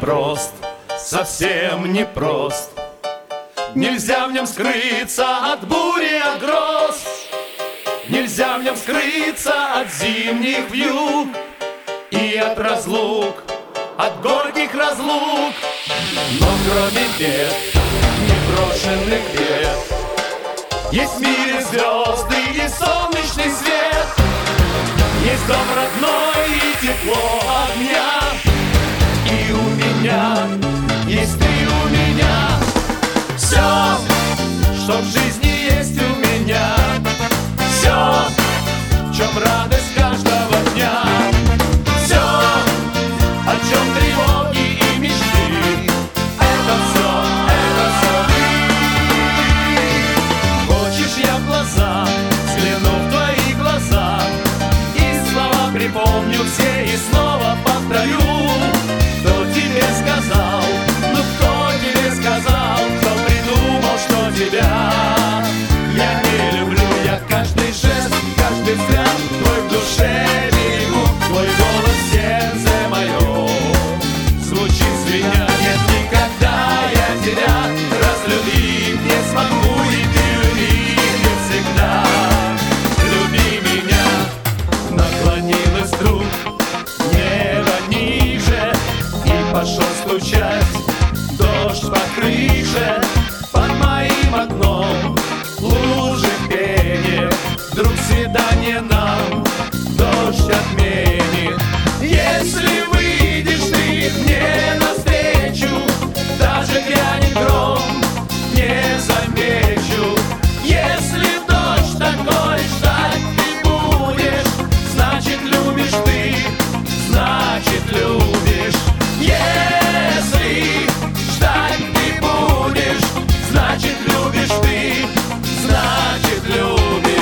непрост, совсем непрост. Нельзя в нем скрыться от бури, от гроз. Нельзя в нем скрыться от зимних вьюг и от разлук, от горьких разлук. Но кроме бед, непрошенных бед, есть в мире звезды и солнечный свет. Есть дом родной и тепло огня. И у меня есть ты у меня. Все, что в жизни есть у меня. Все, в чем радость каждого дня. Все, о чем тревоги и мечты. Это все ты. Хочешь, я в глаза взгляну в твои глаза, и слова припомню все и снова повторю. Кто тебе сказал, ну кто тебе сказал, кто придумал, что тебя я не люблю. Я каждый жест, каждый взгляд твой в душе берегу. Твой голос в сердце мое звучит звеня. Нет, никогда я тебя разлюбить не смогу. И ты люби не всегда, люби меня. Наклонилась вдруг небо ниже, и пошел стучать дождь по крыше. Под моим окном лужи в пене. Вдруг свидание нам дождь отменит. Если выйдешь ты мне навстречу, даже грянет гром, не замечу. Если в дождь такой ждать ты будешь, значит любишь ты, значит любишь. Если ждать ты будешь, значит любишь ты, значит любишь.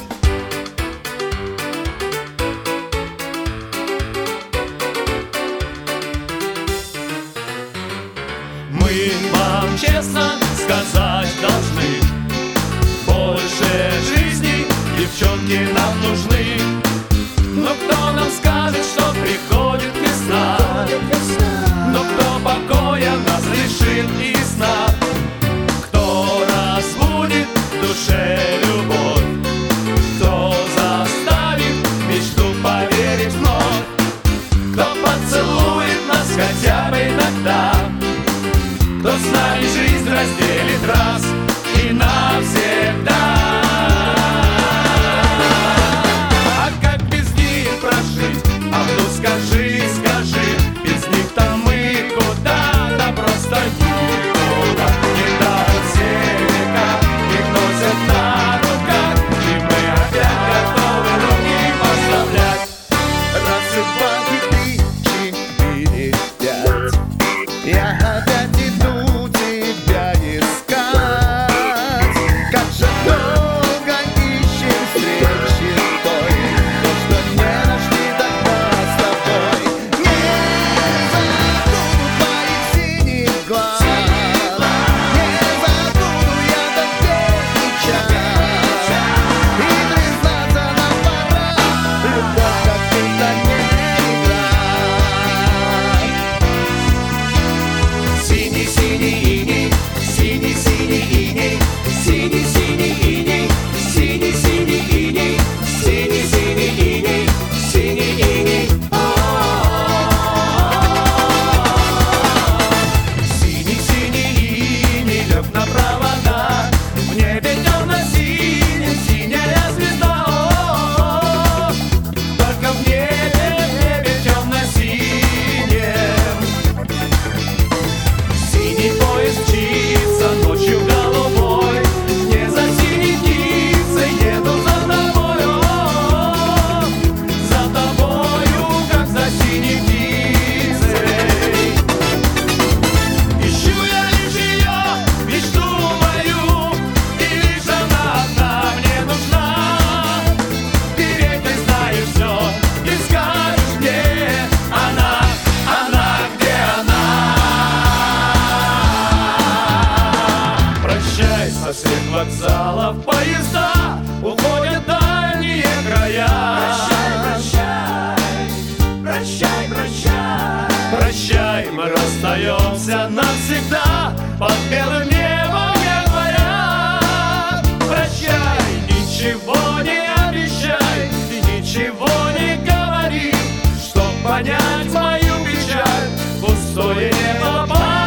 Мы вам честно сказать должны, больше жизни девчонки нам нужны. Но кто нам скажет, что приходит весна? Но кто покоя нас лишит и сна? Кто разбудит в душе любовь? Кто заставит мечту поверить вновь? Кто поцелует нас хотя бы иногда? Кто с нами жизнь разделит раз и навсегда? А как без них прожить? А ну скажи, скажи, без них-то мы куда-то просто никуда. Не дарят все века, их носят на руках, и мы опять готовы руки поставлять. Раз и два, и три, четыре, пять. Я опять иду тебя искать. Как же долго ищем встречи той, то, что не нашли тогда с тобой. Не забуду твоих синих глаз, не забуду я тот летний час. И признаться нам пора, любовь как будто не игра. Синий-синий иней, синий-синий иней, синий-синий иней, синий-синий иней, синий-синий иней, синий иней. Синий-синий иней лег на провода, в небе темно-синим синяя звезда. Только в небе темно-синем. Синий поезд мчится ночью голубой, не за синей птицей еду за тобою, как за синей птицей. Ищу я лишь ее, мечту мою, и лишь она одна мне нужна. Ты ведь ты знаешь все, и скажешь мне, она, где она? Прощай, со всех вокзалов поезда уходят дальние края. Прощай, прощай, прощай, прощай, мы расстались. расстаемся навсегда под белым небом января. Прощай, ничего не обещай и ничего не говори, чтоб понять мою печаль, пустое небо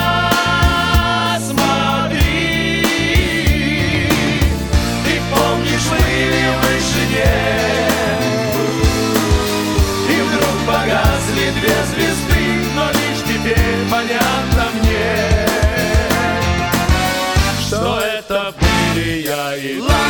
посмотри. Ты помнишь, плыли в вышине, и вдруг погасли две звезды, но лишь теперь понятно мне, что это были я и